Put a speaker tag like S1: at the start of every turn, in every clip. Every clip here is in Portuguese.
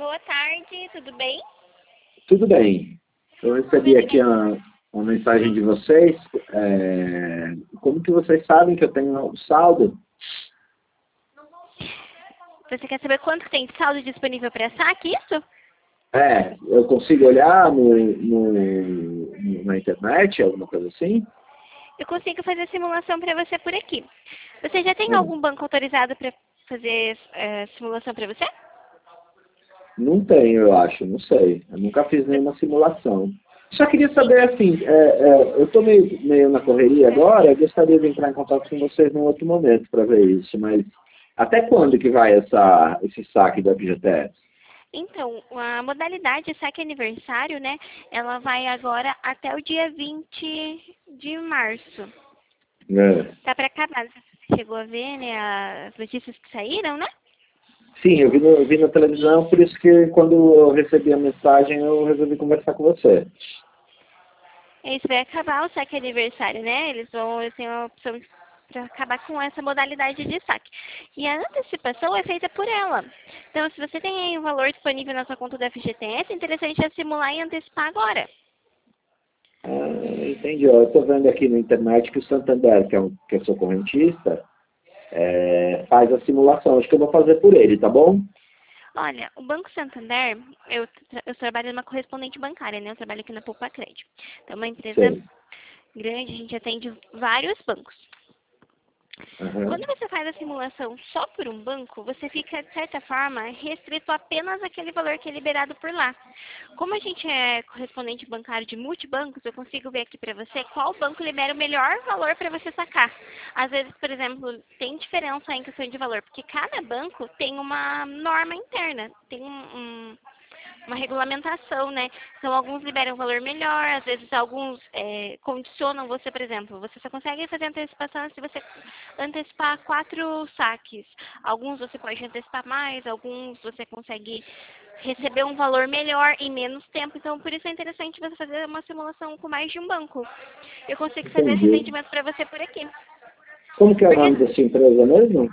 S1: Boa tarde, tudo bem?
S2: Tudo bem. Eu recebi aqui uma mensagem de vocês. Como que vocês sabem que eu tenho um saldo?
S1: Você quer saber quanto tem de saldo disponível para saque, isso?
S2: Eu consigo olhar na internet, alguma coisa assim?
S1: Eu consigo fazer a simulação para você por aqui. Você já tem
S2: Hum,
S1: algum banco autorizado para fazer simulação para você?
S2: Não tenho, eu acho, não sei. Eu nunca fiz nenhuma simulação. Só queria saber, assim, eu estou meio na correria agora, eu gostaria de entrar em contato com vocês num outro momento para ver isso, mas até quando que vai esse saque da FGTS?
S1: Então, a modalidade saque aniversário, né? Ela vai agora até o dia 20 de março.
S2: É.
S1: Tá para acabar. Você chegou a ver, né, as notícias que saíram, né?
S2: Sim, eu vi na televisão, por isso que quando eu recebi a mensagem eu resolvi conversar com você.
S1: Isso vai acabar o saque aniversário, né? Eles têm a opção para acabar com essa modalidade de saque. E a antecipação é feita por ela. Então, se você tem aí um valor disponível na sua conta do FGTS, é interessante simular e antecipar agora.
S2: Entendi. Ó, eu estou vendo aqui na internet que o Santander, que eu sou correntista, faz a simulação. Acho que eu vou fazer por ele, tá bom?
S1: Olha, o Banco Santander, eu trabalho numa correspondente bancária, né? Eu trabalho aqui na Poupa Crédito. Então, é uma empresa
S2: Sei.
S1: grande, a gente atende vários bancos.
S2: Aham.
S1: Quando você faz a simulação só por um banco, você fica, de certa forma, restrito apenas àquele valor que é liberado por lá. Como a gente é correspondente bancário de multibancos, eu consigo ver aqui para você qual banco libera o melhor valor para você sacar. Às vezes, por exemplo, tem diferença em questão de valor, porque cada banco tem uma norma interna, tem uma regulamentação, né? Então, alguns liberam um valor melhor, às vezes alguns condicionam você, por exemplo, você só consegue fazer antecipação se você antecipar 4 saques. Alguns você pode antecipar mais, alguns você consegue receber um valor melhor em menos tempo. Então, por isso é interessante você fazer uma simulação com mais de um banco. Eu consigo fazer esse
S2: Entendi.
S1: atendimento para você por aqui.
S2: Como que é o
S1: Porque
S2: nome da sua empresa mesmo?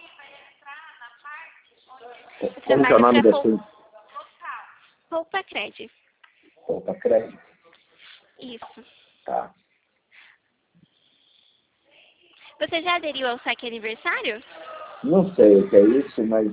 S1: eu
S2: Como que é o
S1: trabalho
S2: nome
S1: para
S2: da sua
S1: Poupa Crédito.
S2: conta crédito?
S1: Isso.
S2: Tá.
S1: Você já aderiu ao saque aniversário?
S2: Não sei o que é isso, mas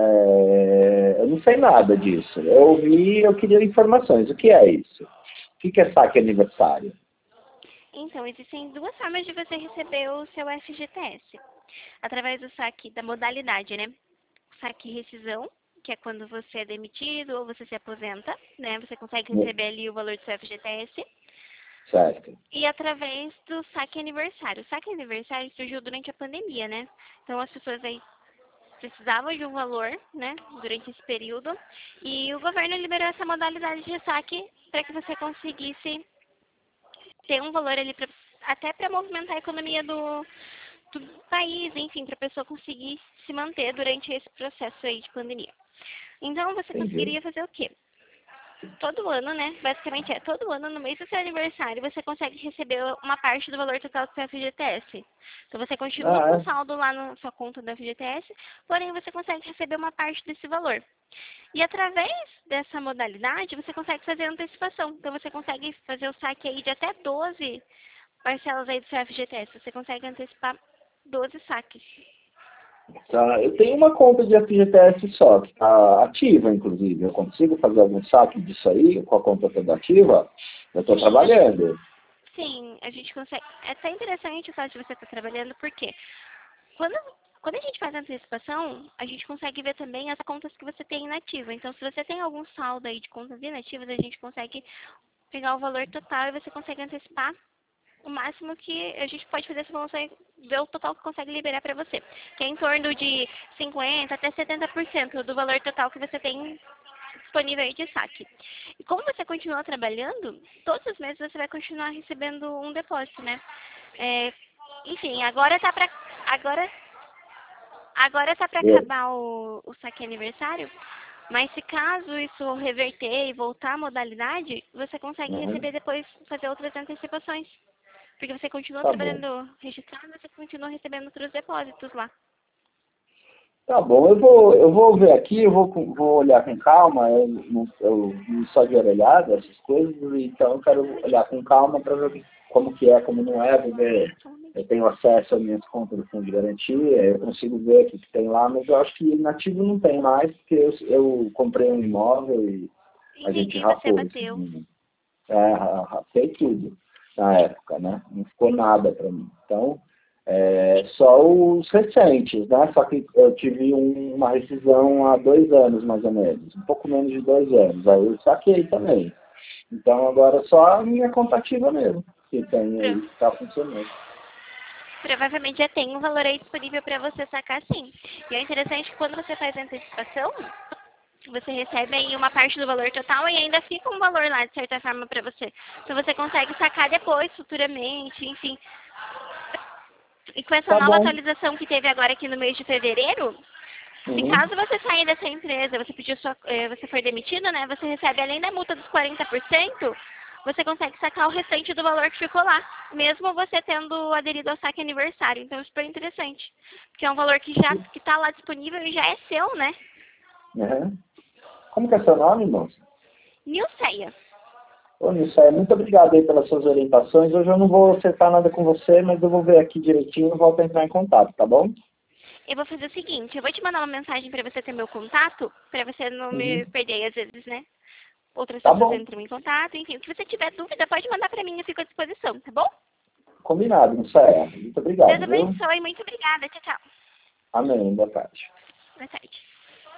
S2: eu não sei nada disso. Eu ouvi, eu queria informações. O que é isso? O que é saque aniversário?
S1: Então, existem duas formas de você receber o seu FGTS. Através do saque da modalidade, né? O saque rescisão, que é quando você é demitido ou você se aposenta, né? Você consegue receber ali o valor do seu FGTS.
S2: Certo.
S1: E através do saque aniversário. O saque aniversário surgiu durante a pandemia, né? Então, as pessoas aí precisavam de um valor, né? Durante esse período. E o governo liberou essa modalidade de saque para que você conseguisse ter um valor ali até para movimentar a economia do país, enfim, para a pessoa conseguir se manter durante esse processo aí de pandemia. Então, você
S2: Entendi.
S1: conseguiria fazer o quê? Todo ano, né? Basicamente todo ano, no mês do seu aniversário, você consegue receber uma parte do valor total do seu FGTS. Então, você continua
S2: Ah,
S1: com
S2: é?
S1: saldo lá na sua conta do FGTS, porém, você consegue receber uma parte desse valor. E através dessa modalidade, você consegue fazer antecipação. Então, você consegue fazer o saque aí de até 12 parcelas aí do seu FGTS. Você consegue antecipar 12 saques.
S2: Tá. Eu tenho uma conta de FGTS só, que está ativa, inclusive. Eu consigo fazer algum saque disso aí, com a conta toda ativa? Eu estou
S1: Sim,
S2: trabalhando.
S1: sim, a gente consegue. É até interessante o fato de você estar trabalhando, porque quando, quando a gente faz a antecipação, a gente consegue ver também as contas que você tem inativa. Então, se você tem algum saldo aí de contas inativas, a gente consegue pegar o valor total e você consegue antecipar o máximo que a gente pode fazer essa simulação e ver o total que consegue liberar para você, que é em torno de 50% até 70% do valor total que você tem disponível aí de saque. E como você continua trabalhando, todos os meses você vai continuar recebendo um depósito, né? Enfim, agora tá para
S2: Eu-
S1: acabar o saque aniversário, mas se caso isso reverter e voltar à modalidade, você consegue
S2: Uhum.
S1: receber depois, fazer outras antecipações. Porque você continua
S2: Tá bom.
S1: trabalhando registrado, você continua recebendo outros depósitos lá.
S2: Tá bom, eu vou ver aqui, vou olhar com calma, eu só de orelhada, essas coisas, então eu quero olhar com calma para ver como que é, como não é, vou ver, eu tenho acesso às minhas contas do fundo de garantia, eu consigo ver o que tem lá, mas eu acho que nativo não tem mais, porque eu comprei um imóvel e a gente
S1: Entendi, você
S2: rapou
S1: bateu.
S2: esse, rapei tudo na época, né? Não ficou nada para mim. Então, só os recentes, né? Só que eu tive uma rescisão há 2 anos, mais ou menos, um pouco menos de 2 anos. Aí eu saquei também. Então agora só a minha contativa mesmo, que tem aí, que está funcionando.
S1: Provavelmente já tem um valor aí disponível para você sacar sim. E é interessante que quando você faz a antecipação, você recebe aí uma parte do valor total e ainda fica um valor lá, de certa forma, para você. Então você consegue sacar depois, futuramente, enfim. E com essa
S2: Tá
S1: nova
S2: bom.
S1: atualização que teve agora aqui no mês de fevereiro, se
S2: Uhum.
S1: caso você sair dessa empresa, você for demitido, né? Você recebe além da multa dos 40%, você consegue sacar o restante do valor que ficou lá, mesmo você tendo aderido ao saque aniversário. Então é super interessante, porque é um valor que já que está lá disponível e já é seu, né?
S2: Uhum. Como que é seu nome, moça?
S1: Nilceia.
S2: Ô, Nilce, muito obrigado aí pelas suas orientações. Hoje eu não vou acertar nada com você, mas eu vou ver aqui direitinho e volto a entrar em contato, tá bom?
S1: Eu vou fazer o seguinte, eu vou te mandar uma mensagem para você ter meu contato, para você não
S2: Uhum.
S1: me perder às vezes, né? Outras
S2: Tá
S1: pessoas
S2: bom.
S1: entram em contato, enfim. Se você tiver dúvida, pode mandar para mim, eu fico à disposição, tá bom?
S2: Combinado, Nilce. Muito
S1: Deus
S2: obrigado, viu?
S1: abençoe, muito obrigada. Tchau, tchau.
S2: Amém. Boa tarde.
S1: Boa tarde.